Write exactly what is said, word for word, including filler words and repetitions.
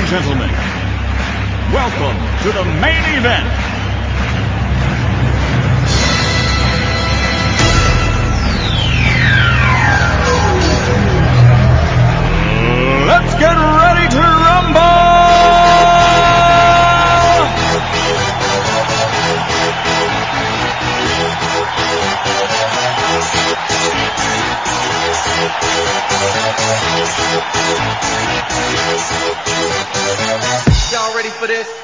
gentlemen, welcome to the main event. Let's get ready to rumble! Y'all ready for this?